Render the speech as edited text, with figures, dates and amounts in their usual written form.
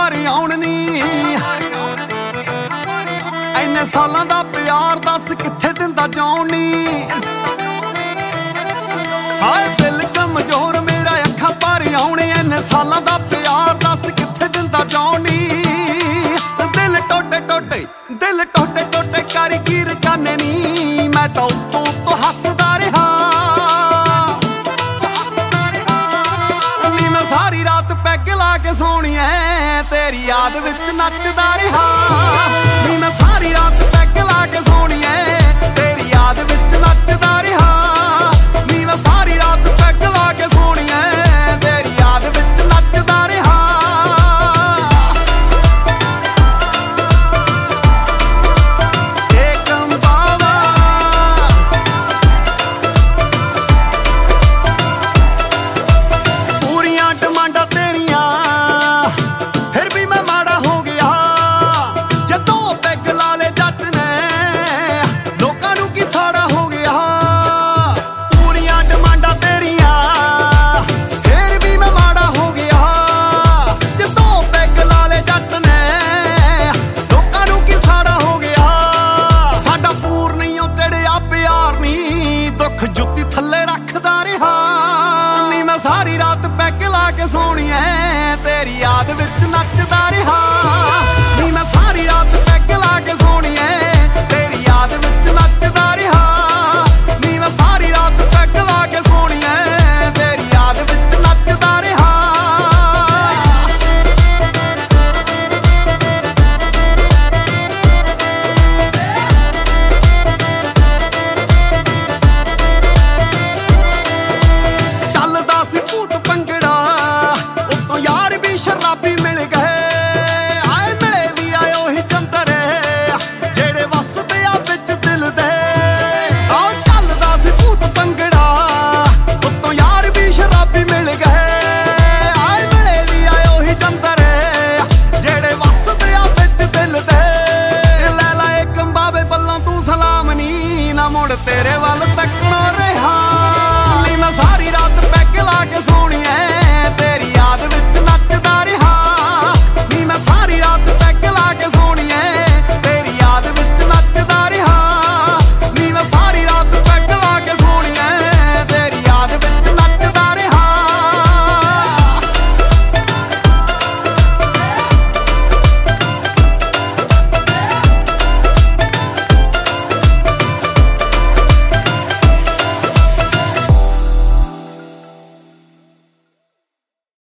ਪਰ ਆਉਣ ਨੀ। ਇੰਨੇ ਸਾਲਾਂ ਦਾ ਪਿਆਰ ਦੱਸ ਕਿੱਥੇ ਦਿੰਦਾ ਜਾਉਣ ਨੀ। ਹਾਏ ਦਿਲ ਕਮਜ਼ੋਰ ਮੇਰਾ ਅੱਖਾਂ ਪਰ ਆਉਣੇ। ਇੰਨੇ ਸਾਲਾਂ ਦਾ ਪਿਆਰ ਦੱਸ ਕਿੱਥੇ ਦਿੰਦਾ ਜਾਉਣ ਨੀ। ਦਿਲ ਟੋਟੇ ਟੋਟੇ ਦਿਲ ਟੋਟੇ ਟੋਟੇ ਕਰੀ ਕੀ ਰਕਾਨੇ ਨੀ। ਮੈਂ ਤਾਂ ਉੱਤੋਂ ਉੱਤੋਂ ਹੱਸਦਾ ਰਿਹਾ ਨੀ। ਮੈਂ ਸਾਰੀ ਰਾਤ ਪੈਗ ਲਾ ਕੇ ਸੋਹਣੀਏ ਤੇਰੀ ਯਾਦ ਵਿੱਚ ਨੱਚਦਾ ਰਿਹਾ।